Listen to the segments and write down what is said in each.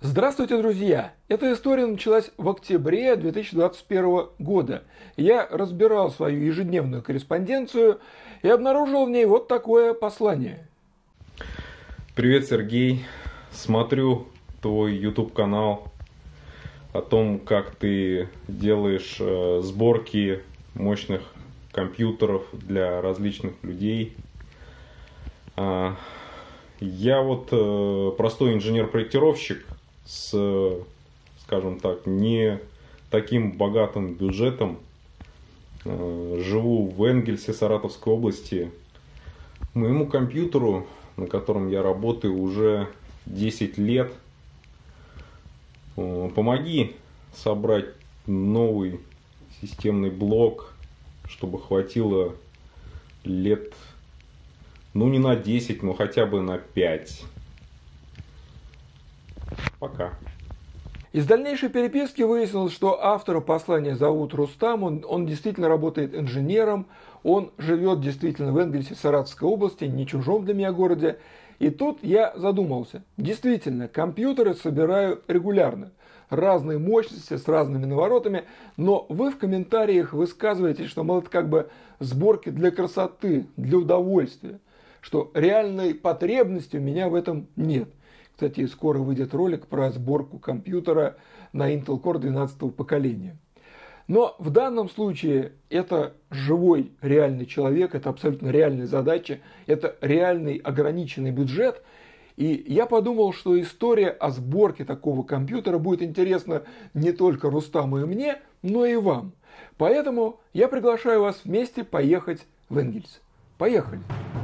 Здравствуйте, друзья! Эта история началась в октябре 2021 года. Я разбирал свою ежедневную корреспонденцию и обнаружил в ней вот такое послание. Привет, Сергей. Смотрю твой YouTube канал о том, как ты делаешь сборки мощных компьютеров для различных людей. Я вот простой инженер-проектировщик с, скажем так, не таким богатым бюджетом. Живу в Энгельсе, Саратовской области. Моему компьютеру, на котором я работаю уже 10 лет, помоги собрать новый системный блок, чтобы хватило лет, ну не на 10, но хотя бы на 5. Пока. Из дальнейшей переписки выяснилось, что автора послания зовут Рустам, он действительно работает инженером, он живет действительно в Энгельсе, Саратовской области, не чужом для меня городе. И тут я задумался. Действительно, компьютеры собираю регулярно. Разные мощности, с разными наворотами. Но вы в комментариях высказываетесь, что, мол, это как бы сборки для красоты, для удовольствия. Что реальной потребности у меня в этом нет. Кстати, скоро выйдет ролик про сборку компьютера на Intel Core 12 поколения. Но в данном случае это живой реальный человек, это абсолютно реальная задача, это реальный ограниченный бюджет. И я подумал, что история о сборке такого компьютера будет интересна не только Рустаму и мне, но и вам. Поэтому я приглашаю вас вместе поехать в Энгельс. Поехали!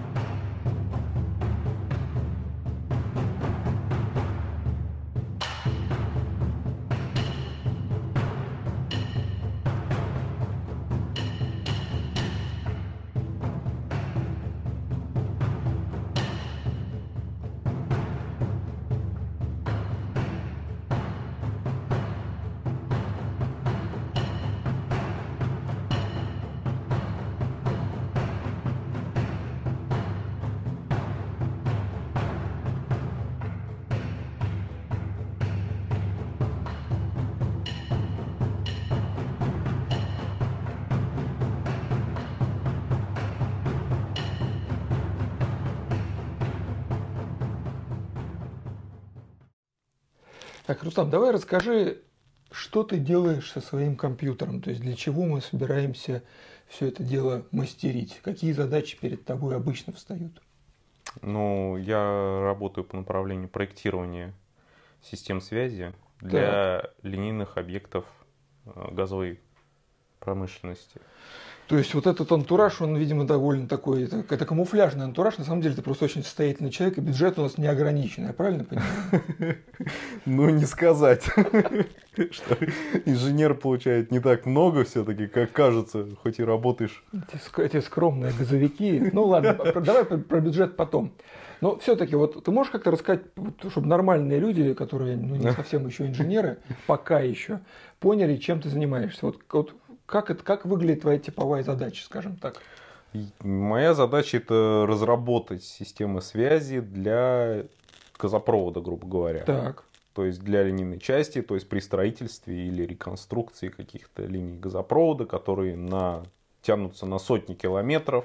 Так, Рустам, давай расскажи, что ты делаешь со своим компьютером, то есть для чего мы собираемся все это дело мастерить, какие задачи перед тобой обычно встают? Ну, я работаю по направлению проектирования систем связи для линейных объектов газовой промышленности. То есть вот этот антураж, он, видимо, довольно такой, это камуфляжный антураж, на самом деле ты просто очень состоятельный человек, и бюджет у нас не ограниченный, я правильно понимаю? Ну, не сказать, что инженер получает не так много все-таки, как кажется, хоть и работаешь. Эти скромные газовики. Ну ладно, давай про бюджет потом. Но все-таки вот ты можешь как-то рассказать, чтобы нормальные люди, которые не совсем еще инженеры, пока еще, поняли, чем ты занимаешься. Вот как выглядит твоя типовая задача, скажем так? Моя задача это разработать системы связи для газопровода, грубо говоря. Так. То есть для линейной части, то есть при строительстве или реконструкции каких-то линий газопровода, которые тянутся на сотни километров.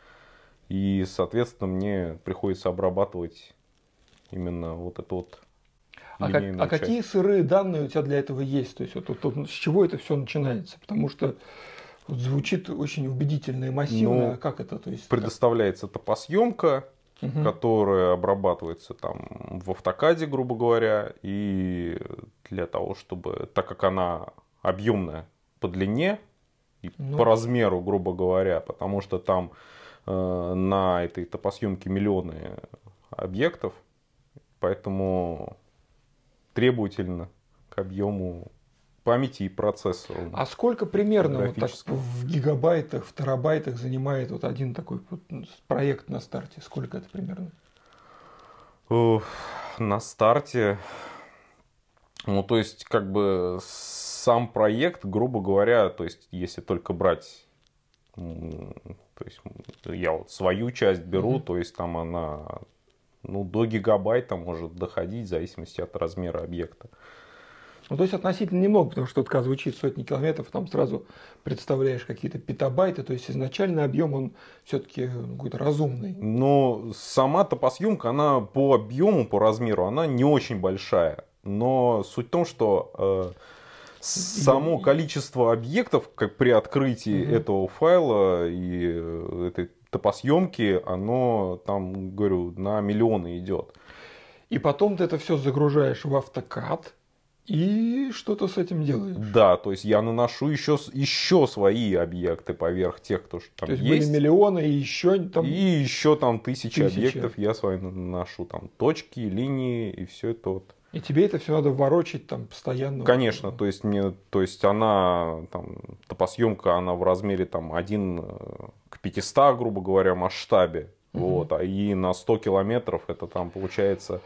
И, соответственно, мне приходится обрабатывать именно вот эту вот линейную часть. Какие сырые данные у тебя для этого есть? То есть с чего это все начинается? Потому что звучит очень убедительно и массивно. Как это? То есть, предоставляется топосъемка, которая обрабатывается там в автокаде, грубо говоря, и для того, чтобы, так как она объемная по длине и по размеру, грубо говоря, потому что там на этой топосъемке миллионы объектов, поэтому требовательно к объему памяти и процессору. А сколько примерно вот так, в гигабайтах, в терабайтах занимает вот один такой вот проект на старте? Сколько это примерно? На старте, ну то есть как бы сам проект, грубо говоря, то есть если только брать, то есть я вот свою часть беру, то есть там она ну, до гигабайта может доходить в зависимости от размера объекта. Ну, то есть относительно немного, потому что когда звучит сотни километров, там сразу представляешь какие-то петабайты, то есть изначальный объем, он все-таки какой-то разумный. Но сама топосъемка, она по объему, по размеру, она не очень большая. Но суть в том, что само количество объектов, как при открытии этого файла и этой топосъемки, оно там, говорю, на миллионы идет. И потом ты это все загружаешь в AutoCAD и что-то с этим делаешь. Да, то есть я наношу еще свои объекты поверх тех, кто там то есть. Были миллионы и еще там... И еще там тысячи объектов я свои наношу. Там точки, линии и все это вот. И тебе это все надо ворочать там постоянно. Конечно, то есть она, там, топосъемка, она в размере там 1 к 500, грубо говоря, масштабе. Вот, и на 100 километров это там получается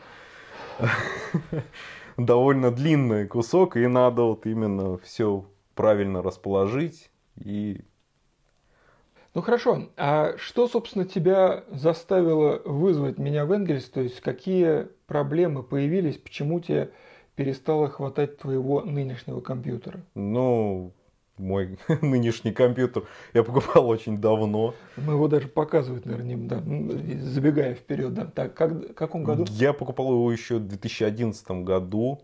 довольно длинный кусок, и надо вот именно все правильно расположить. Ну хорошо, а что, собственно, тебя заставило вызвать меня в Энгельс? То есть какие проблемы появились, почему тебе перестало хватать твоего нынешнего компьютера? Ну, мой нынешний компьютер я покупал очень давно. Мы его даже показывать, наверное, не, да, забегая вперед. Да. Так, в каком году? Я покупал его еще в 2011 году.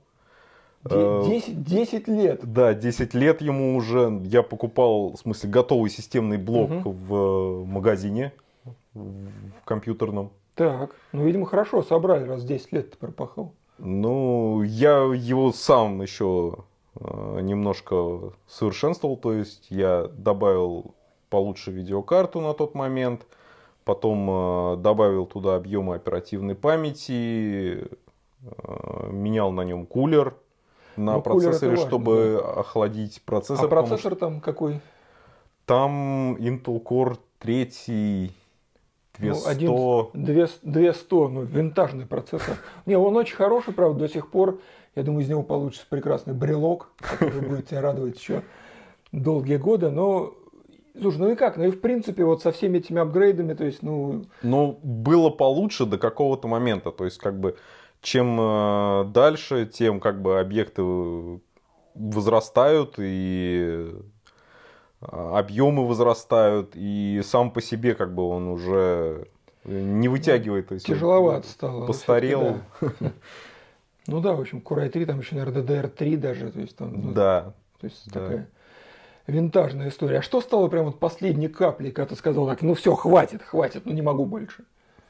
10 лет? Да, 10 лет ему уже. Я покупал, в смысле, готовый системный блок в магазине, в компьютерном. Так, ну, видимо, хорошо собрали, раз 10 лет ты пропахал. Ну, я его сам еще немножко совершенствовал, то есть я добавил получше видеокарту на тот момент, потом добавил туда объемы оперативной памяти, менял на нем кулер на процессоре, чтобы охладить процессор. А процессор там какой? Там Intel Core 3 200. Ну, 200, ну, винтажный процессор. Не, он очень хороший, правда, до сих пор. Я думаю, из него получится прекрасный брелок, который будет тебя радовать еще долгие годы. Но, слушай, ну и как? Ну и в принципе, вот со всеми этими апгрейдами, то есть, ну... Ну, было получше до какого-то момента. То есть, как бы, чем дальше, тем, как бы, объекты возрастают и объемы возрастают, и сам по себе, как бы, он уже не вытягивает. То есть тяжеловато стало. Постарел. Ну да, в общем, Core i3, там еще, наверное, DDR3 даже. То есть, там, да. То есть такая винтажная история. А что стало прям вот последней каплей, когда ты сказал так, ну все, хватит, ну не могу больше?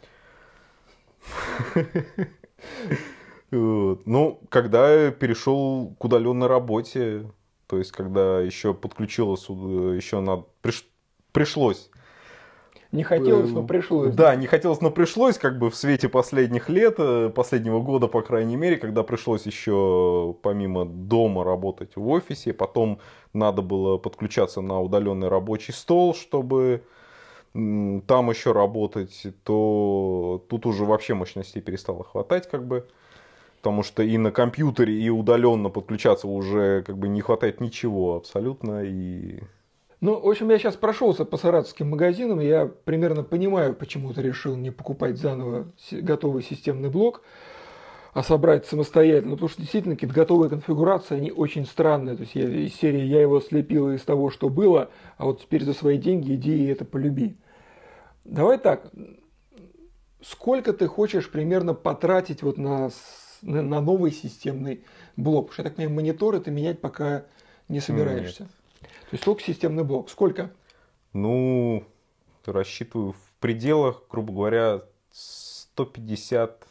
Ну, когда я перешел к удаленной работе, то есть, когда еще подключилось, еще пришлось. Не хотелось, но пришлось. Да, не хотелось, но пришлось, как бы в свете последних лет, последнего года, по крайней мере, когда пришлось еще помимо дома работать в офисе, потом надо было подключаться на удаленный рабочий стол, чтобы там еще работать, то тут уже вообще мощностей перестало хватать, как бы. Потому что и на компьютере, и удаленно подключаться уже как бы не хватает ничего абсолютно. Ну, в общем, я сейчас прошелся по саратовским магазинам, и я примерно понимаю, почему ты решил не покупать заново готовый системный блок, а собрать самостоятельно. Потому что действительно какие-то готовые конфигурации, они очень странные. То есть из серии я его слепил из того, что было, а вот теперь за свои деньги иди и это полюби. Давай так, сколько ты хочешь примерно потратить вот на новый системный блок? Потому что, я так понимаю, мониторы ты менять пока не собираешься. Нет. То есть только системный блок. Сколько? Ну, рассчитываю в пределах, грубо говоря, 150.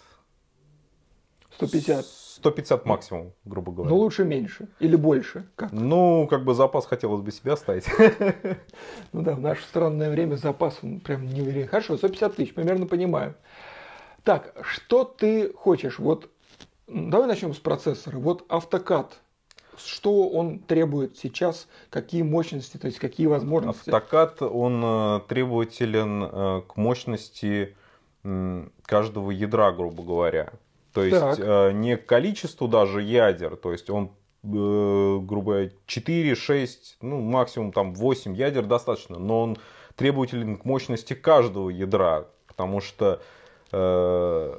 150 максимум, грубо говоря. Но лучше меньше или больше? Как? Ну, как бы запас хотелось бы себя ставить. Ну да, в наше странное время запас прям не... Хорошо, 150 тысяч, примерно понимаю. Так, что ты хочешь? Вот давай начнем с процессора. Вот AutoCAD. Что он требует сейчас, какие мощности, то есть какие возможности? AutoCAD, он требователен к мощности каждого ядра, грубо говоря. То есть не к количеству даже ядер, то есть он, грубо говоря, 4, 6, ну максимум там 8 ядер достаточно, но он требователен к мощности каждого ядра, потому что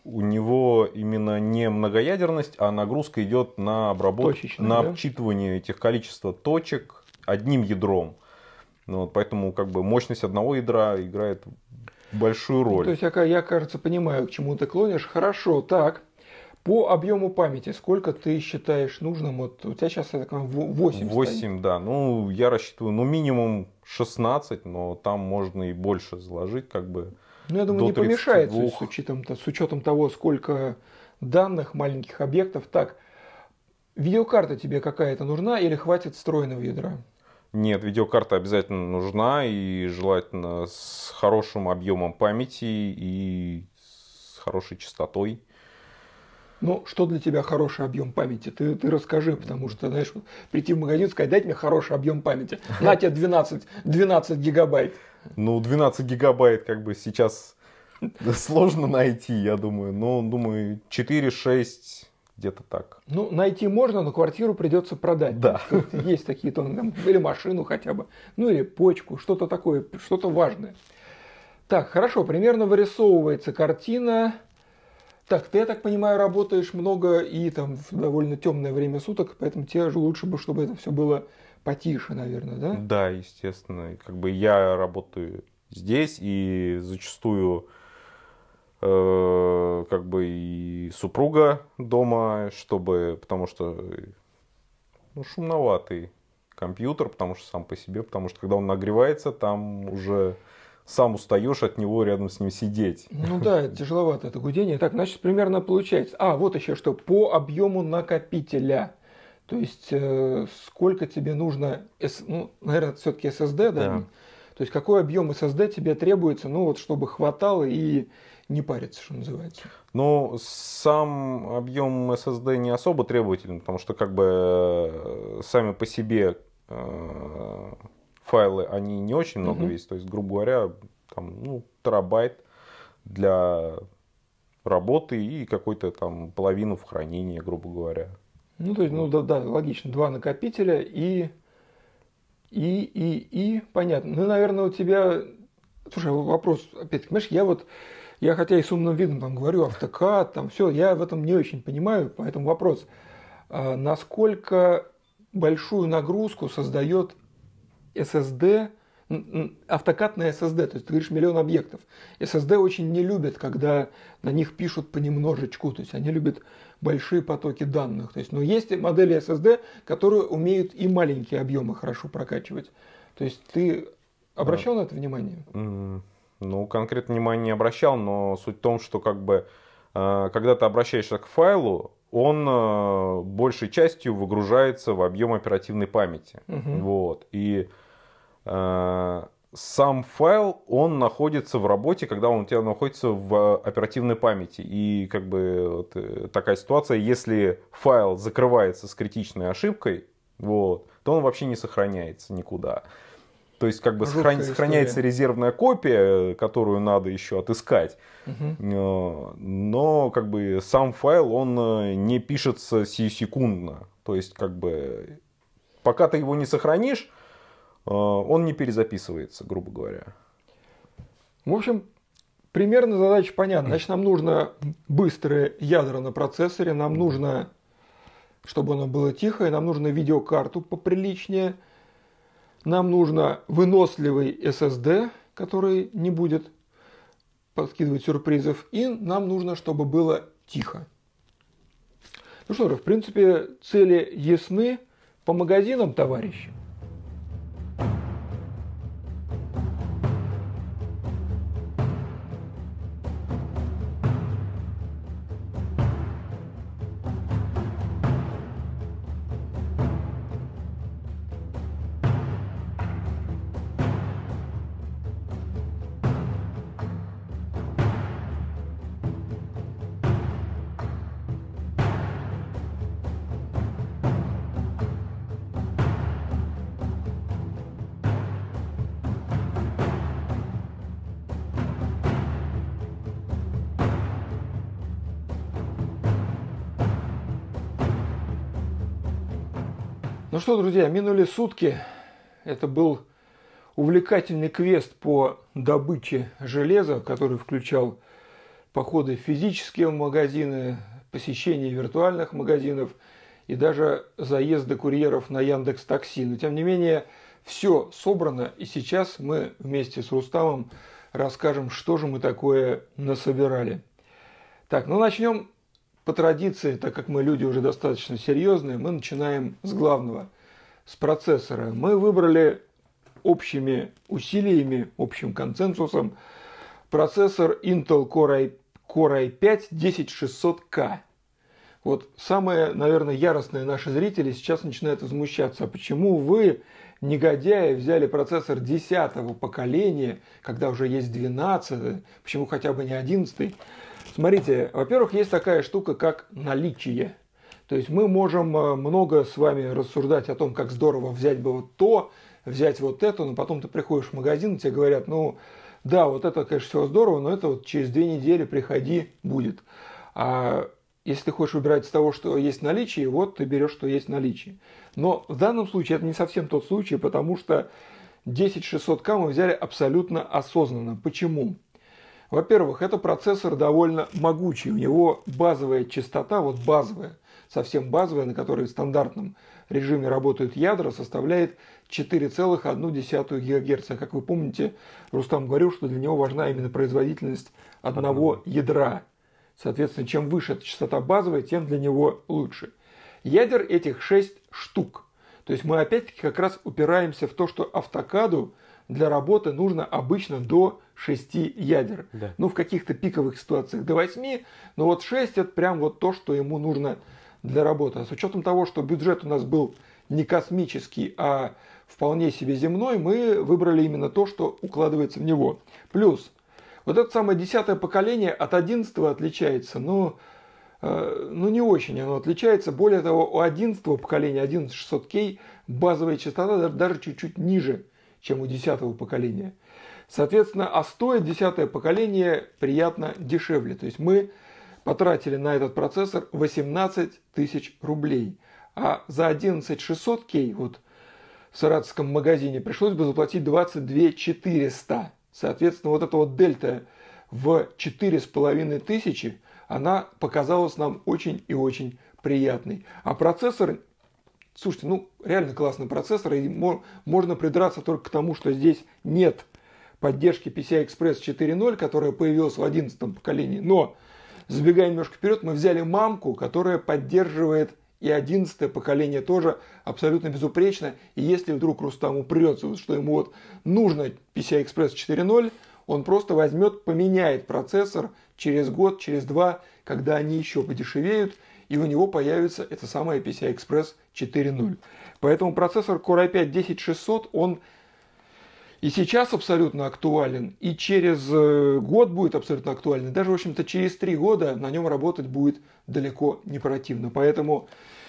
у него именно не многоядерность, а нагрузка идет на обработку, на обчитывание этих количества точек одним ядром. Вот, поэтому как бы мощность одного ядра играет большую роль. То есть я, кажется, понимаю, к чему ты клонишь. Хорошо, так. По объему памяти, сколько ты считаешь нужным? Вот у тебя сейчас 8 8, стоит. да. Ну, я рассчитываю, минимум 16, но там можно и больше заложить, как бы. Ну, я думаю, не помешает с учетом того, сколько данных, маленьких объектов. Так, видеокарта тебе какая-то нужна или хватит встроенного ядра? Нет, видеокарта обязательно нужна, и желательно с хорошим объемом памяти и с хорошей частотой. Ну, что для тебя хороший объем памяти? Ты расскажи, потому что, знаешь, прийти в магазин и сказать, дайте мне хороший объем памяти. На тебе 12 гигабайт. Ну, 12 гигабайт как бы сейчас сложно найти, я думаю. Но, думаю, 4-6, где-то так. Ну, найти можно, но квартиру придется продать. Да. Есть такие, или машину хотя бы, ну или почку, что-то такое, что-то важное. Так, хорошо, примерно вырисовывается картина. Так, ты, я так понимаю, работаешь много и там в довольно темное время суток, поэтому тебе же лучше бы, чтобы это все было потише, наверное, да? Да, естественно. Как бы я работаю здесь, и зачастую как бы и супруга дома, потому что шумноватый компьютер, потому что сам по себе, потому что когда он нагревается, там уже сам устаешь от него рядом с ним сидеть. Ну да, это тяжеловато, это гудение. Так, значит, примерно получается. Вот еще что, по объему накопителя. То есть, сколько тебе нужно, наверное, все-таки SSD, да? То есть, какой объем SSD тебе требуется, чтобы хватало и не париться, что называется. Ну, сам объем SSD не особо требователен, потому что как бы сами по себе файлы, они не очень много весят. То есть, грубо говоря, там, терабайт для работы и какой-то там половину в хранении, грубо говоря. Ну, то есть, да, логично. 2 накопителя и понятно. Ну, наверное, у тебя... Слушай, вопрос, опять-таки, понимаешь, я хотя и с умным видом там говорю, автокад, там все, я в этом не очень понимаю, поэтому вопрос, насколько большую нагрузку создает SSD, автокад на SSD, то есть ты говоришь миллион объектов. SSD очень не любят, когда на них пишут понемножечку, то есть они любят большие потоки данных. То есть, но есть модели SSD, которые умеют и маленькие объемы хорошо прокачивать. То есть ты обращал на это внимание? Ну, конкретно внимание не обращал, но суть в том, что как бы, когда ты обращаешься к файлу, он большей частью выгружается в объем оперативной памяти. Вот. И сам файл, он находится в работе, когда он у тебя находится в оперативной памяти. И как бы такая ситуация, если файл закрывается с критичной ошибкой, вот, то он вообще не сохраняется никуда. То есть как бы сохраняется резервная копия, которую надо еще отыскать. Но как бы сам файл, он не пишется сиюсекундно. То есть как бы пока ты его не сохранишь, он не перезаписывается, грубо говоря. В общем, примерно задача понятна. Значит, нам нужно быстрые ядра на процессоре, нам нужно, чтобы оно было тихое, нам нужно видеокарту поприличнее, нам нужно выносливый SSD, который не будет подкидывать сюрпризов, и нам нужно, чтобы было тихо. Ну что же, в принципе, цели ясны. По магазинам, товарищи. Ну что, друзья, минули сутки. Это был увлекательный квест по добыче железа, который включал походы в физические магазины, посещение виртуальных магазинов и даже заезды курьеров на Яндекс.Такси. Но тем не менее, все собрано, и сейчас мы вместе с Рустамом расскажем, что же мы такое насобирали. Так, ну начнем по традиции, так как мы люди уже достаточно серьезные, мы начинаем с главного, с процессора. Мы выбрали общими усилиями, общим консенсусом процессор Intel Core i5 10600K. Вот самые, наверное, яростные наши зрители сейчас начинают возмущаться. А почему вы, негодяи, взяли процессор 10-го поколения, когда уже есть 12-й, почему хотя бы не 11-й? Смотрите, во-первых, есть такая штука, как наличие. То есть мы можем много с вами рассуждать о том, как здорово взять бы вот то, взять вот это, но потом ты приходишь в магазин, и тебе говорят, ну да, вот это, конечно, все здорово, но это вот через 2 недели приходи, будет. А если ты хочешь выбирать из того, что есть в наличии, вот ты берешь, что есть в наличии. Но в данном случае это не совсем тот случай, потому что 10600K мы взяли абсолютно осознанно. Почему? Во-первых, это процессор довольно могучий. У него базовая частота, вот базовая, совсем базовая, на которой в стандартном режиме работают ядра, составляет 4,1 ГГц. Как вы помните, Рустам говорил, что для него важна именно производительность одного ядра. Соответственно, чем выше эта частота базовая, тем для него лучше. Ядер этих 6 штук. То есть мы опять-таки как раз упираемся в то, что автокаду для работы нужно обычно до 6 ядер. Да. Ну, в каких-то пиковых ситуациях до 8, но вот 6 это прям вот то, что ему нужно для работы. А с учетом того, что бюджет у нас был не космический, а вполне себе земной, мы выбрали именно то, что укладывается в него. Плюс вот это самое 10-е поколение от 11-го отличается, но не очень оно отличается. Более того, у 11-го поколения, 11600K, базовая частота даже чуть-чуть ниже, чем у 10-го поколения. Соответственно, а стоит 10-е поколение приятно дешевле. То есть мы потратили на этот процессор 18 тысяч рублей. А за 11600K вот в саратовском магазине пришлось бы заплатить 22 400. Соответственно, вот эта вот дельта в 4500, она показалась нам очень и очень приятной. А процессор, слушайте, ну реально классный процессор, и можно придраться только к тому, что здесь нет поддержки PCI-Express 4.0, которая появилась в 11-м поколении. Но, забегая немножко вперед, мы взяли мамку, которая поддерживает и 11-е поколение тоже абсолютно безупречно. И если вдруг Рустам упрется, что ему вот нужно PCI-Express 4.0, он просто возьмет, поменяет процессор через год, через 2, когда они еще подешевеют, и у него появится это самое PCI-Express 4.0. Поэтому процессор Core i5 10600, он и сейчас абсолютно актуален, и через год будет абсолютно актуален. Даже, в общем-то, через 3 года на нем работать будет далеко не противно. Поэтому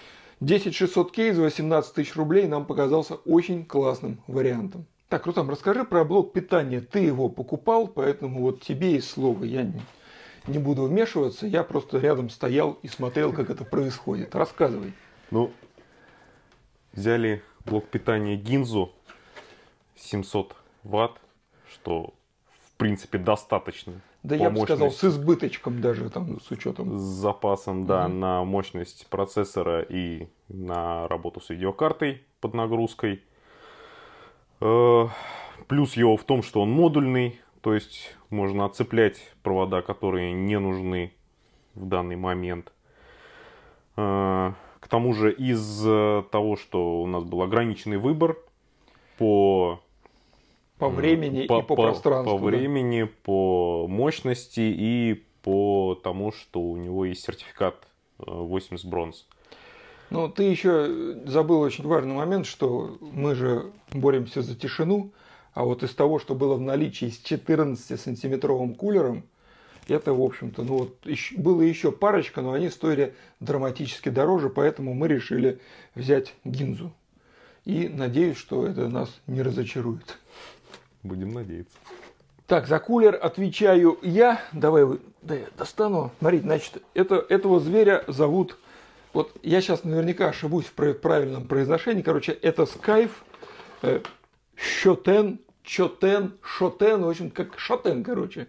10600K за 18 тысяч рублей нам показался очень классным вариантом. Так, Рустам, расскажи про блок питания. Ты его покупал, поэтому вот тебе и слово. Я не буду вмешиваться, я просто рядом стоял и смотрел, как это происходит. Рассказывай. Ну, взяли блок питания Ginzo 700 ватт, что в принципе достаточно. Да я бы сказал, с избыточком даже, там, с учетом. С запасом, да, на мощность процессора и на работу с видеокартой под нагрузкой. Плюс его в том, что он модульный, то есть можно отцеплять провода, которые не нужны в данный момент. К тому же из того, что у нас был ограниченный выбор по времени и по пространству. По времени, по мощности и по тому, что у него есть сертификат 80 бронз. Ну, ты еще забыл очень важный момент, что мы же боремся за тишину, а вот из того, что было в наличии с 14-сантиметровым кулером, это, в общем-то, ну вот было еще парочка, но они стоили драматически дороже, поэтому мы решили взять Гинзу. И надеюсь, что это нас не разочарует. Будем надеяться. Так, за кулер отвечаю я. Давай я достану. Смотрите, значит, этого зверя зовут... Вот я сейчас наверняка ошибусь в правильном произношении. Короче, это Skype Шотен, в общем, как Шотен, короче.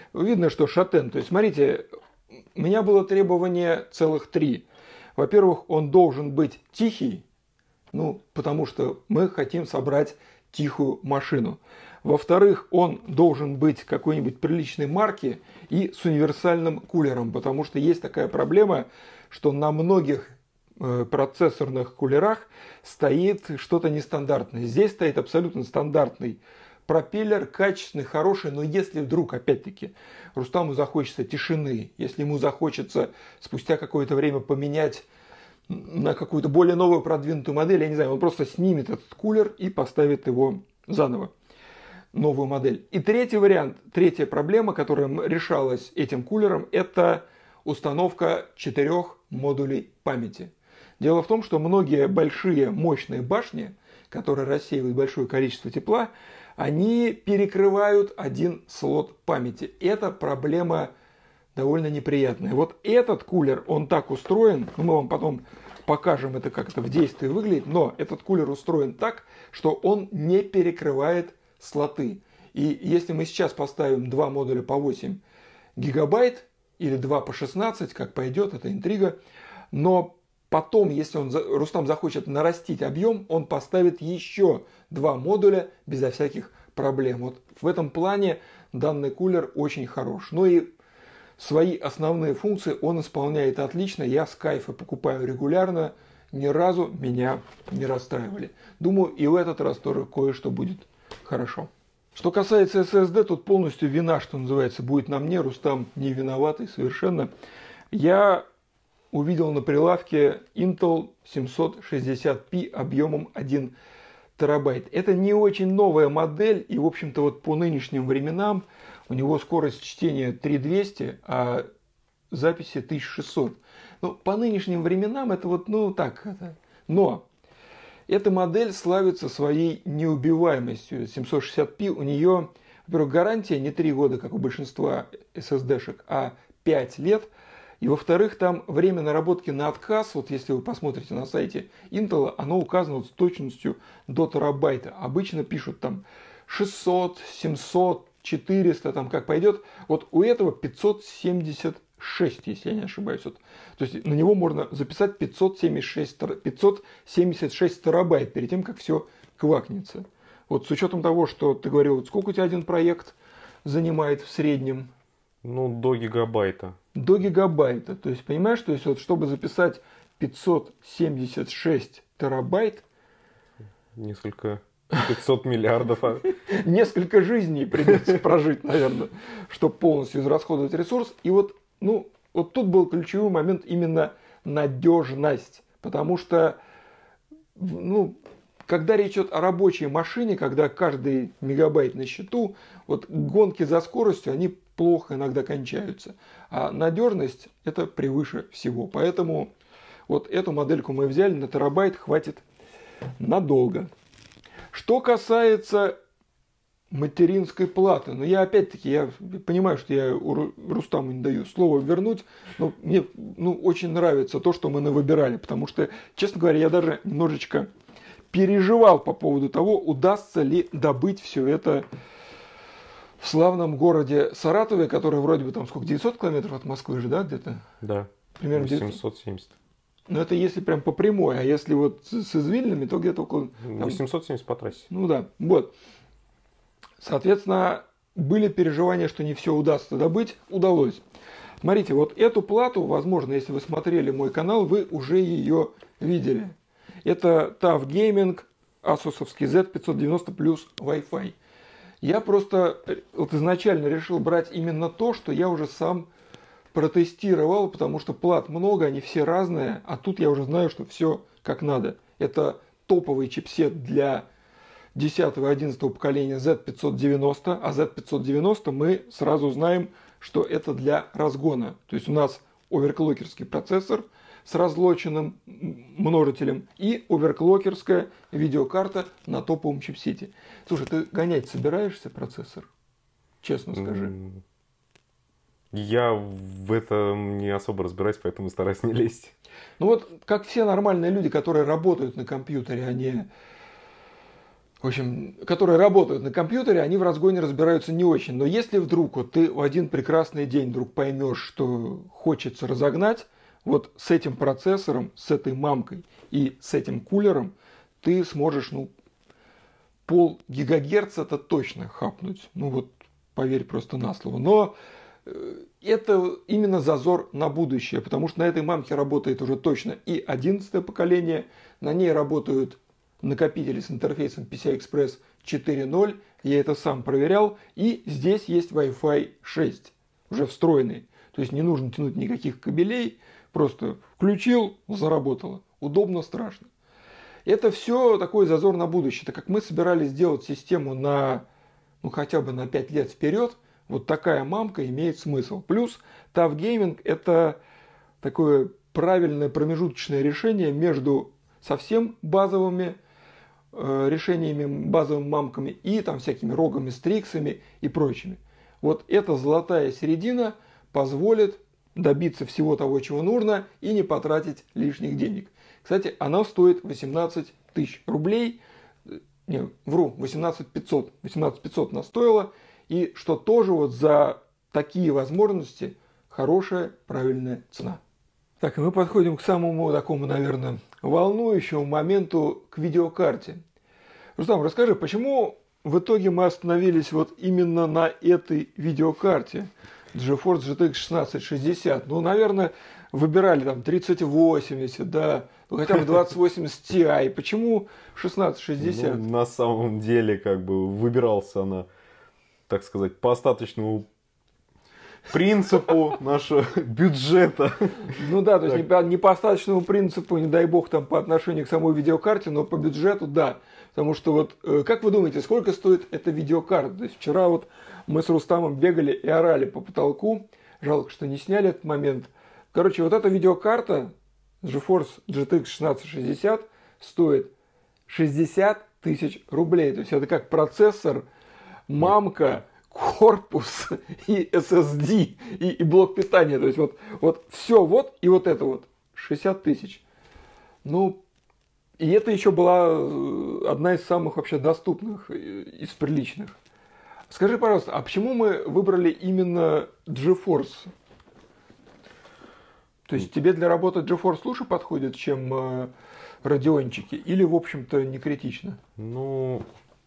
видно, что шатен. То есть, смотрите, у меня было требование целых 3. Во-первых, он должен быть тихий, ну, потому что мы хотим собрать тихую машину. Во-вторых, он должен быть какой-нибудь приличной марки и с универсальным кулером, потому что есть такая проблема, что на многих процессорных кулерах стоит что-то нестандартное. Здесь стоит абсолютно стандартный пропеллер, качественный, хороший, но если вдруг, опять-таки, Рустаму захочется тишины, если ему захочется спустя какое-то время поменять на какую-то более новую продвинутую модель, я не знаю, он просто снимет этот кулер и поставит его заново, новую модель. И третий вариант, третья проблема, которая решалась этим кулером, это установка 4 модулей памяти. Дело в том, что многие большие мощные башни, которые рассеивают большое количество тепла, они перекрывают один слот памяти. Это проблема довольно неприятная. Вот этот кулер, он так устроен, мы вам потом покажем это, как это в действии выглядит, но этот кулер устроен так, что он не перекрывает слоты. И если мы сейчас поставим 2 модуля по 8 гигабайт или 2 по 16, как пойдет, это интрига, но потом, если Рустам захочет нарастить объем, он поставит еще 2 модуля безо всяких проблем. Вот в этом плане данный кулер очень хорош. Ну и свои основные функции он исполняет отлично. Я Skype покупаю регулярно. Ни разу меня не расстраивали. Думаю, и в этот раз тоже кое-что будет хорошо. Что касается SSD, тут полностью вина, что называется, будет на мне. Рустам не виноватый совершенно. Я увидел на прилавке Intel 760p объемом 1 терабайт. Это не очень новая модель, и, в общем-то, вот по нынешним временам у него скорость чтения 3200, а записи 1600. Ну, по нынешним временам это вот, ну, так. Но эта модель славится своей неубиваемостью. 760p у нее, во-первых, гарантия не 3 года, как у большинства SSD-шек, а 5 лет. И во-вторых, там время наработки на отказ, вот если вы посмотрите на сайте Intel, оно указано вот с точностью до терабайта. Обычно пишут там 600, 700, 400, там как пойдет. Вот у этого 576, если я не ошибаюсь. Вот. То есть на него можно записать 576 терабайт перед тем, как все квакнется. Вот с учетом того, что ты говорил, вот сколько у тебя один проект занимает в среднем? Ну, до гигабайта. До гигабайта. То есть, понимаешь, то есть, вот, чтобы записать 576 терабайт... Несколько 500 миллиардов. Несколько жизней придется прожить, наверное, чтобы полностью израсходовать ресурс. И вот, ну, вот тут был ключевой момент именно надежность. Потому что, ну, когда речь идет о рабочей машине, когда каждый мегабайт на счету, вот гонки за скоростью, они плохо иногда кончаются. А надежность это превыше всего. Поэтому вот эту модельку мы взяли, на терабайт хватит надолго. Что касается материнской платы, ну я опять-таки, я понимаю, что я Рустаму не даю слово вернуть, но мне очень нравится то, что мы навыбирали, потому что, честно говоря, я даже немножечко переживал по поводу того, удастся ли добыть все это в славном городе Саратове, который вроде бы там сколько, 900 километров от Москвы же, да, где-то? Да, примерно 870. Ну, это если прям по прямой, а если вот с извилинами, то где-то около... Там, 870 по трассе. Ну да, вот. Соответственно, были переживания, что не все удастся добыть, удалось. Смотрите, вот эту плату, возможно, если вы смотрели мой канал, вы уже ее видели. Это TUF Gaming Asus'овский Z590 плюс Wi-Fi. Я просто вот изначально решил брать именно то, что я уже сам протестировал, потому что плат много, они все разные, а тут я уже знаю, что все как надо. Это топовый чипсет для 10-11 поколения Z590, а Z590 мы сразу знаем, что это для разгона. То есть у нас оверклокерский процессор с разлоченным множителем и оверклокерская видеокарта на топовом чипсете. Слушай, ты гонять собираешься процессор? Честно скажи. Я в этом не особо разбираюсь, поэтому стараюсь не лезть. Ну вот, как все нормальные люди, которые работают на компьютере, они в общем, которые работают на компьютере, они в разгоне разбираются не очень. Но если вдруг вот ты в один прекрасный день вдруг поймешь, что хочется разогнать, вот с этим процессором, с этой мамкой и с этим кулером ты сможешь, ну, пол гигагерца это точно хапнуть. Ну вот, поверь просто на слово. Но это именно зазор на будущее, потому что на этой мамке работает уже точно и 11-е поколение, на ней работают накопители с интерфейсом PCI-Express 4.0, я это сам проверял, и здесь есть Wi-Fi 6, уже встроенный, то есть не нужно тянуть никаких кабелей, просто включил, заработало, удобно, страшно. Это все такой зазор на будущее, так как мы собирались сделать систему на, ну хотя бы на 5 лет вперед, вот такая мамка имеет смысл. Плюс TAF Gaming это такое правильное промежуточное решение между совсем базовыми решениями, базовыми мамками и там всякими рогами, стриксами и прочими. Вот эта золотая середина позволит добиться всего того, чего нужно, и не потратить лишних денег. Кстати, она стоит 18 тысяч рублей. Не, вру, 18 500. 18 500 она стоила. И что тоже вот за такие возможности хорошая, правильная цена. Так, и мы подходим к самому такому, наверное, волнующему моменту, к видеокарте. Рустам, расскажи, почему в итоге мы остановились вот именно на этой видеокарте GeForce GTX 1660? Ну, наверное, выбирали там 3080, да, ну, хотя бы 2080 Ti. Почему 1660? Ну, на самом деле, как бы, выбирался она, так сказать, по остаточному принципу нашего бюджета. Ну да, то есть не по остаточному принципу, не дай бог там по отношению к самой видеокарте, но по бюджету, да. Потому что вот, как вы думаете, сколько стоит эта видеокарта? То есть вчера вот мы с Рустамом бегали и орали по потолку. Жалко, что не сняли этот момент. Короче, вот эта видеокарта GeForce GTX 1660 стоит 60 тысяч рублей. То есть это как процессор, мамка, корпус и SSD и блок питания. То есть вот все вот и вот это вот 60 тысяч. Ну, и это еще была одна из самых вообще доступных из приличных. Скажи, пожалуйста, а почему мы выбрали именно GeForce? То есть тебе для работы GeForce лучше подходит, чем радиончики? Или, в общем-то, не критично? Ну,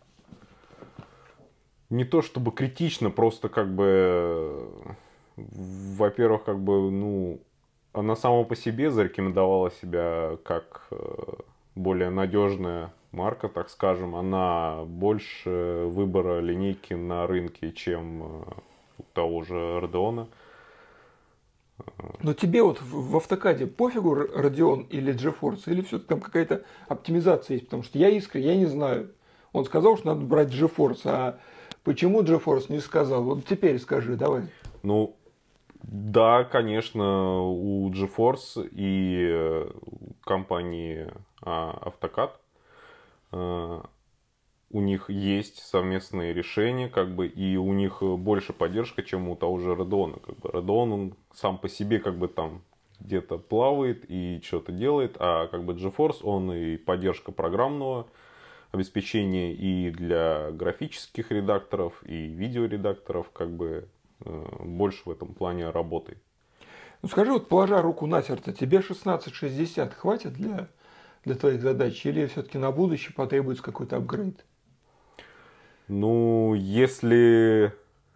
не то чтобы критично, просто как бы, во-первых, как бы, ну, она сама по себе зарекомендовала себя как более надежная марка, так скажем. Она больше выбора линейки на рынке, чем у того же Radeon. Но тебе вот в автокаде пофигу Radeon или GeForce, или все-таки там какая-то оптимизация есть? Потому что я не знаю. Он сказал, что надо брать GeForce, а почему GeForce не сказал? Вот теперь скажи, давай. Ну, да, конечно, у GeForce и компании Автокад у них есть совместные решения, как бы, и у них больше поддержка, чем у того же Radeon. Как бы. Radeon, он сам по себе как бы там где-то плавает и что-то делает, а как бы GeForce, он и поддержка программного обеспечения и для графических редакторов, и видеоредакторов, как бы больше в этом плане работает. Ну скажи, вот положа руку на сердце, тебе 1660 хватит для твоих задач, или все-таки на будущее потребуется какой-то апгрейд? Ну, если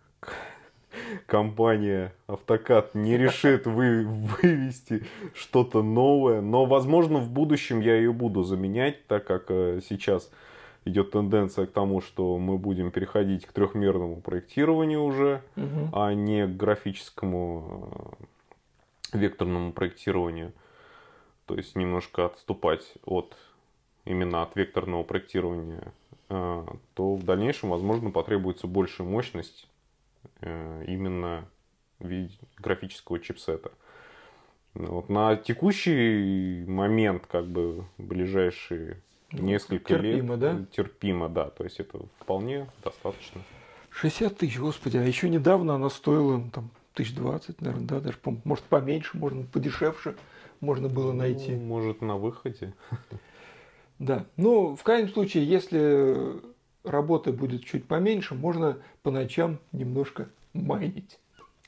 компания Автокад не решит вывести что-то новое, но, возможно, в будущем я ее буду заменять, так как сейчас идет тенденция к тому, что мы будем переходить к трехмерному проектированию уже, а не к графическому векторному проектированию. То есть немножко отступать именно от векторного проектирования, то в дальнейшем, возможно, потребуется большая мощность именно графического чипсета. Вот на текущий момент, как бы, ближайшие несколько терпимо, лет да? Терпимо, да. То есть это вполне достаточно. 60 тысяч, господи, а еще недавно она стоила там 1020, наверное, да, даже, может, поменьше, можно подешевше можно было найти. Ну, может, на выходе. Да. Ну, в крайнем случае, если работы будет чуть поменьше, можно по ночам немножко майнить.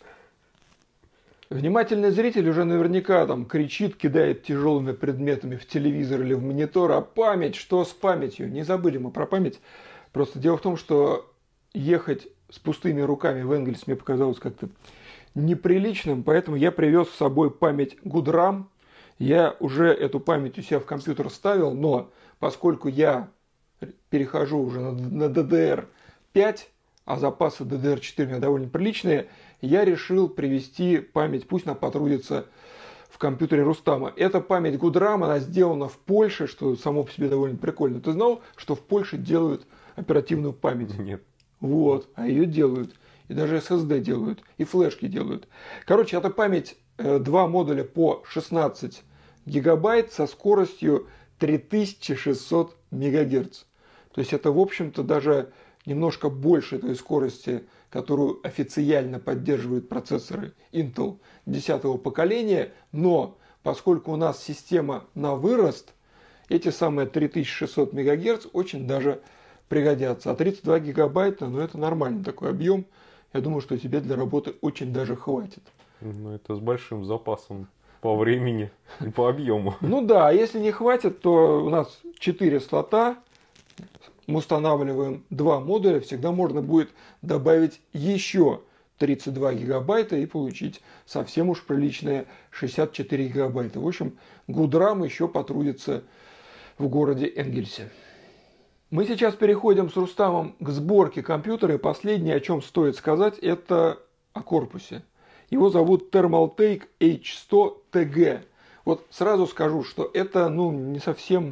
Внимательный зритель уже наверняка там кричит, кидает тяжелыми предметами в телевизор или в монитор, а память, что с памятью? Не забыли мы про память. Просто дело в том, что ехать с пустыми руками в Энгельс мне показалось как-то неприличным, поэтому я привез с собой память Goodram. Я уже эту память у себя в компьютер ставил, но поскольку я перехожу уже на DDR5, а запасы DDR4 у меня довольно приличные, я решил привести память, пусть она потрудится в компьютере Рустама. Эта память Goodram, она сделана в Польше, что само по себе довольно прикольно. Ты знал, что в Польше делают оперативную память? Нет. Вот, а ее делают. И даже SSD делают, и флешки делают. Короче, это память, два модуля по 16 гигабайт со скоростью 3600 мегагерц. То есть это, в общем-то, даже немножко больше той скорости, которую официально поддерживают процессоры Intel 10-го поколения. Но поскольку у нас система на вырост, эти самые 3600 мегагерц очень даже пригодятся. А 32 гигабайта, ну это нормальный такой объем. Я думаю, что тебе для работы очень даже хватит. Ну это с большим запасом по времени и по объему. Ну да, а если не хватит, то у нас 4 слота. Мы устанавливаем 2 модуля. Всегда можно будет добавить еще 32 гигабайта и получить совсем уж приличные 64 гигабайта. В общем, Goodram еще потрудится в городе Энгельсе. Мы сейчас переходим с Рустамом к сборке компьютера. И последнее, о чем стоит сказать, это о корпусе. Его зовут Thermaltake H100TG. Вот сразу скажу, что это не совсем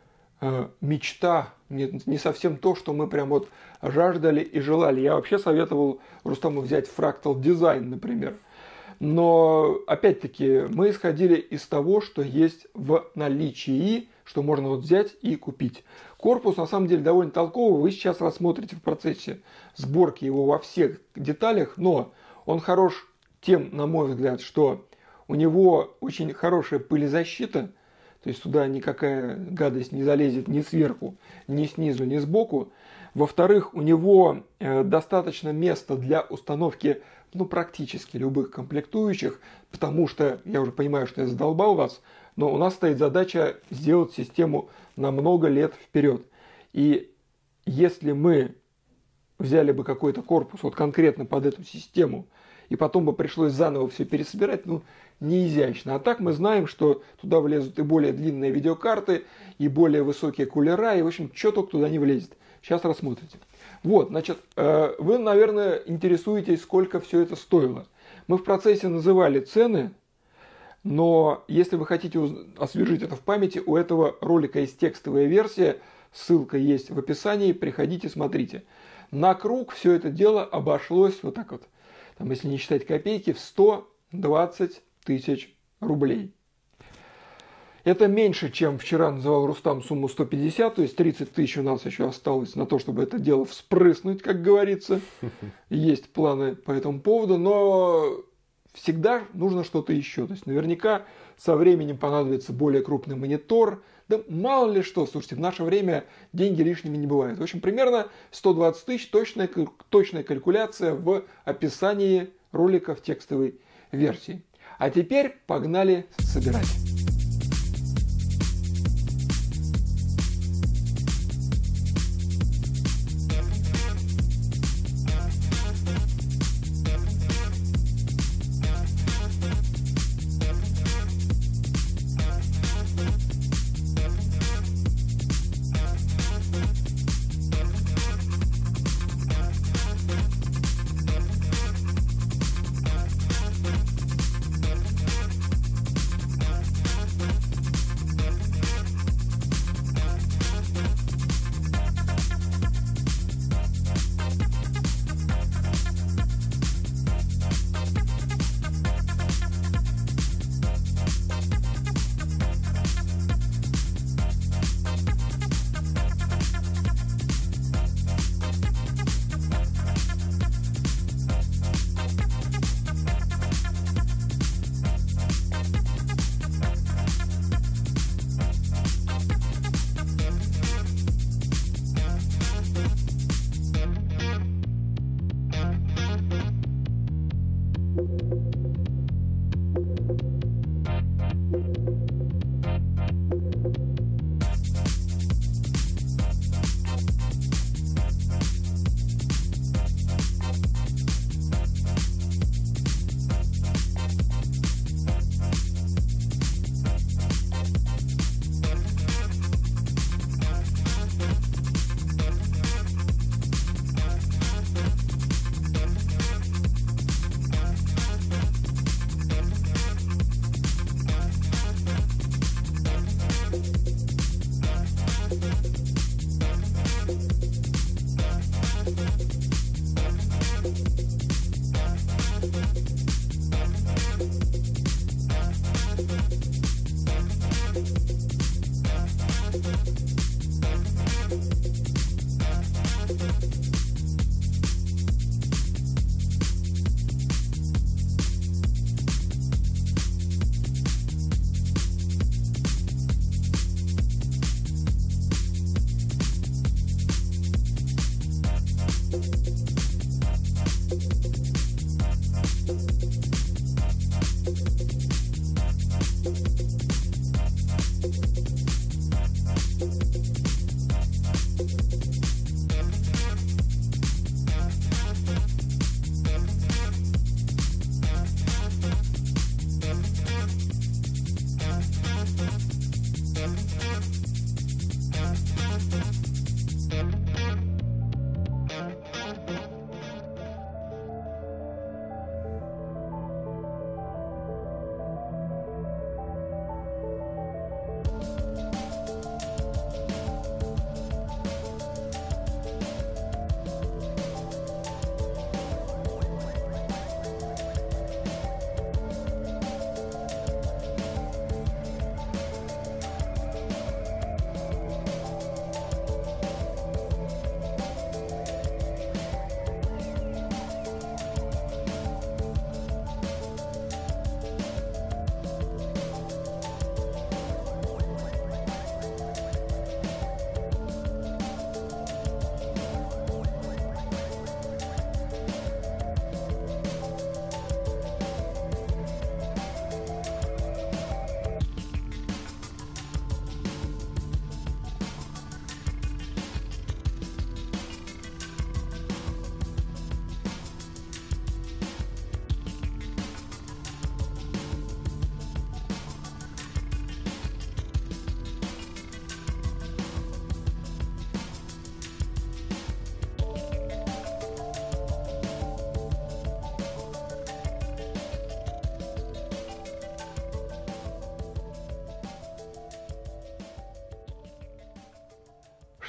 мечта, не совсем то, что мы прям вот жаждали и желали. Я вообще советовал Рустаму взять Fractal Design, например. Но, опять-таки, мы исходили из того, что есть в наличии, что можно вот взять и купить. Корпус, на самом деле, довольно толковый. Вы сейчас рассмотрите в процессе сборки его во всех деталях. Но он хорош тем, на мой взгляд, что у него очень хорошая пылезащита. То есть туда никакая гадость не залезет ни сверху, ни снизу, ни сбоку. Во-вторых, у него достаточно места для установки практически любых комплектующих, потому что, я уже понимаю, что я задолбал вас, но у нас стоит задача сделать систему на много лет вперед. И если мы взяли бы какой-то корпус вот конкретно под эту систему, и потом бы пришлось заново все пересобирать, не изящно. А так мы знаем, что туда влезут и более длинные видеокарты, и более высокие кулера, и, в общем, что только туда не влезет. Сейчас рассмотрите. Вот, значит, вы, наверное, интересуетесь, сколько все это стоило. Мы в процессе называли цены, но если вы хотите освежить это в памяти, у этого ролика есть текстовая версия, ссылка есть в описании, приходите, смотрите. На круг все это дело обошлось вот так вот, там, если не считать копейки, в 120 тысяч рублей. Это меньше, чем вчера называл Рустам сумму 150, то есть 30 тысяч у нас еще осталось на то, чтобы это дело вспрыснуть, как говорится. Есть планы по этому поводу, но всегда нужно что-то еще. То есть наверняка со временем понадобится более крупный монитор. Да мало ли что, слушайте, в наше время деньги лишними не бывают. В общем, примерно 120 тысяч, точная калькуляция в описании ролика в текстовой версии. А теперь погнали собирать.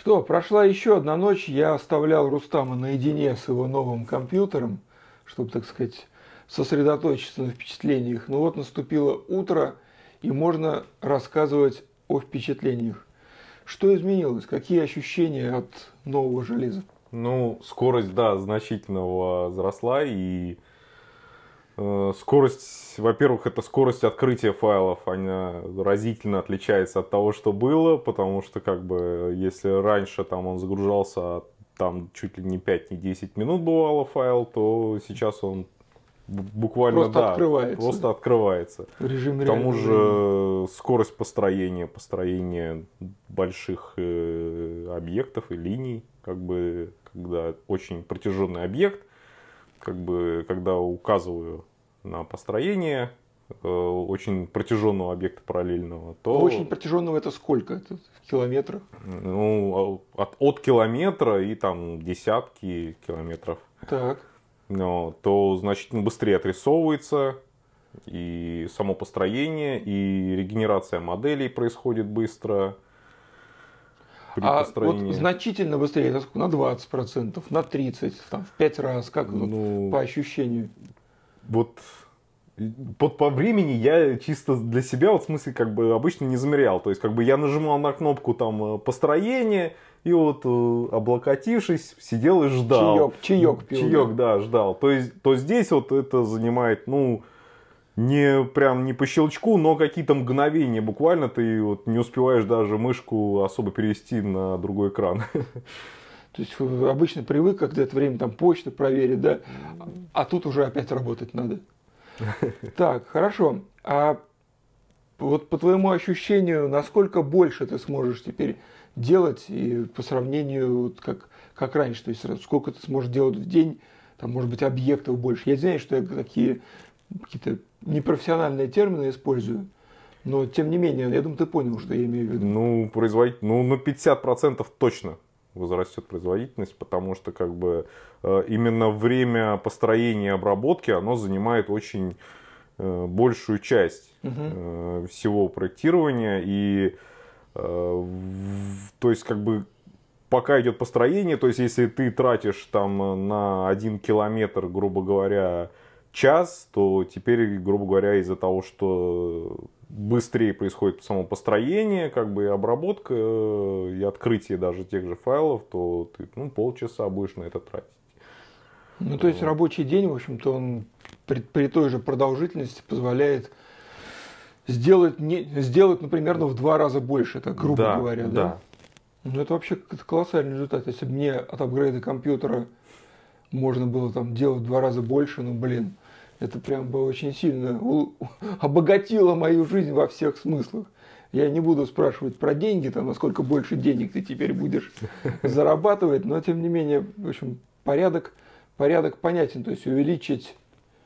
Что, прошла еще одна ночь, я оставлял Рустама наедине с его новым компьютером, чтобы, так сказать, сосредоточиться на впечатлениях. Ну вот наступило утро, и можно рассказывать о впечатлениях. Что изменилось? Какие ощущения от нового железа? Ну, скорость, да, значительно возросла, и скорость, во-первых, это скорость открытия файлов, она разительно отличается от того, что было, потому что, как бы, если раньше там он загружался, там чуть ли не 5, не 10 минут бывало файл, то сейчас он буквально, Просто да, открывается. просто открывается. В режиме К тому реального же скорость построения больших объектов и линий, как бы, когда очень протяженный объект, как бы, когда указываю на построение очень протяженного объекта параллельного, то... Очень протяженного это сколько? Это в километрах? Ну, от километра и там десятки километров. Так. Но, то значительно быстрее отрисовывается и само построение, и регенерация моделей происходит быстро. А вот значительно быстрее, это сколько? На 20%, на 30%, там, в 5 раз, как ну, по ощущению? Вот по времени я чисто для себя, вот в смысле, как бы обычно не замерял. То есть, как бы я нажимал на кнопку там построение, и вот облокотившись, сидел и ждал. Чаек пил. Чаек, да, ждал. То есть, то здесь вот это занимает, ну, не прям не по щелчку, но какие-то мгновения буквально ты вот не успеваешь даже мышку особо перевести на другой экран. То есть обычно привык, когда это время там почту проверить, да, а тут уже опять работать надо. Так, хорошо. А вот по твоему ощущению, насколько больше ты сможешь теперь делать и по сравнению вот как раньше, то есть сколько ты сможешь делать в день, там может быть объектов больше. Я знаю, что я такие какие-то непрофессиональные термины использую, но тем не менее, я думаю, ты понял, что я имею в виду. Ну, на 50% точно возрастет производительность, потому что как бы именно время построения и обработки, оно занимает очень большую часть всего проектирования. И то есть как бы пока идет построение, то есть если ты тратишь там на 1 километр, грубо говоря, час, то теперь, грубо говоря, из-за того, что быстрее происходит само построение, как бы и обработка, и открытие даже тех же файлов, то ты полчаса будешь на это тратить. Ну, то есть рабочий день, в общем-то, он при той же продолжительности позволяет сделать, например, в 2 раза больше, так грубо говоря, да? Ну, это вообще колоссальный результат. Если бы мне от апгрейда компьютера можно было там делать в 2 раза больше, ну, блин, это прям бы очень сильно обогатило мою жизнь во всех смыслах. Я не буду спрашивать про деньги, там, насколько больше денег ты теперь будешь зарабатывать, но тем не менее, в общем, порядок понятен. То есть увеличить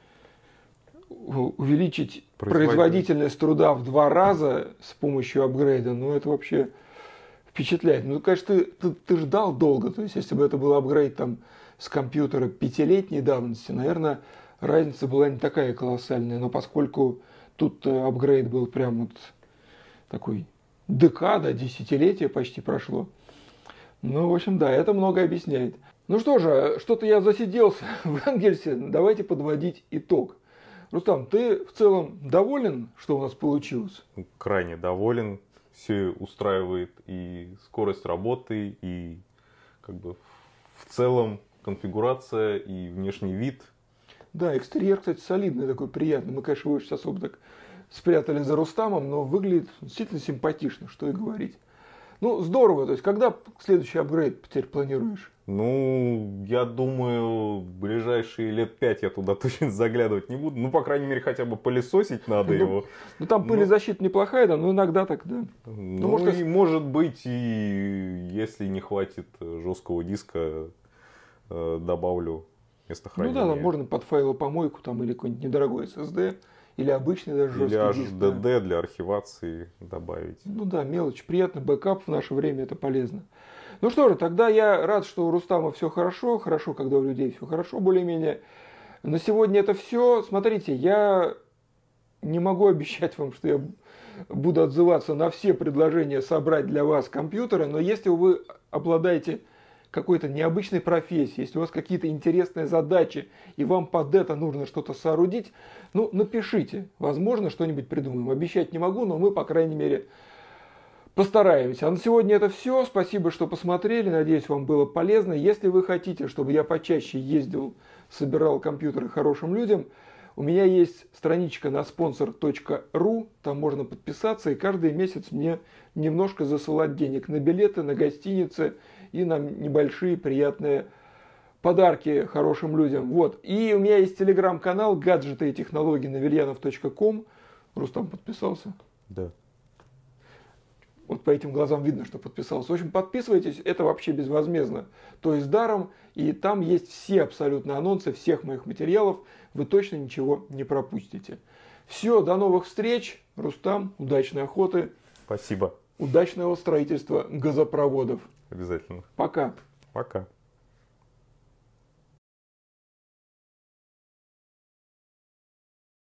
производительность труда в 2 раза с помощью апгрейда, ну это вообще впечатляет. Ну, конечно, ты ждал долго. То есть, если бы это был апгрейд там с компьютера 5-летней давности, наверное, разница была не такая колоссальная. Но поскольку тут апгрейд был прям вот такой декада, десятилетие почти прошло. Ну, в общем, да, это много объясняет. Ну что же, что-то я засиделся в Энгельсе. Давайте подводить итог. Рустам, ты в целом доволен, что у нас получилось? Крайне доволен. Все устраивает и скорость работы, и как бы в целом конфигурация, и внешний вид. Да, экстерьер, кстати, солидный, такой приятный. Мы, конечно, его сейчас особо так спрятали за Рустамом, но выглядит действительно симпатично, что и говорить. Ну, здорово. То есть, когда следующий апгрейд теперь планируешь? Ну, я думаю, в ближайшие лет 5 я туда точно заглядывать не буду. Ну, по крайней мере, хотя бы пылесосить надо его. Ну, там пылезащита неплохая, да, но иногда так, да. Ну, и может быть, и если не хватит жесткого диска, добавлю место хранения. Ну да, там можно под файлопомойку там, или какой-нибудь недорогой SSD, или обычный даже жесткий диск. Или HDD для архивации добавить. Ну да, мелочь. Приятно, бэкап в наше время это полезно. Ну что же, тогда я рад, что у Рустама все хорошо. Хорошо, когда у людей все хорошо, более-менее. На сегодня это все. Смотрите, я не могу обещать вам, что я буду отзываться на все предложения собрать для вас компьютеры, но если вы обладаете какой-то необычной профессией, если у вас какие-то интересные задачи, и вам под это нужно что-то соорудить, ну, напишите. Возможно, что-нибудь придумаем. Обещать не могу, но мы, по крайней мере, постараемся. А на сегодня это все. Спасибо, что посмотрели. Надеюсь, вам было полезно. Если вы хотите, чтобы я почаще ездил, собирал компьютеры хорошим людям, у меня есть страничка на sponsor.ru, там можно подписаться и каждый месяц мне немножко засылать денег на билеты, на гостиницы и на небольшие приятные подарки хорошим людям. Вот. И у меня есть телеграм-канал «Гаджеты и технологии» на velyanov.com. Рустам подписался? Да. Вот по этим глазам видно, что подписался. В общем, подписывайтесь, это вообще безвозмездно. То есть даром, и там есть все абсолютно анонсы всех моих материалов. Вы точно ничего не пропустите. Все, до новых встреч. Рустам, удачной охоты. Спасибо. Удачного строительства газопроводов. Обязательно. Пока. Пока.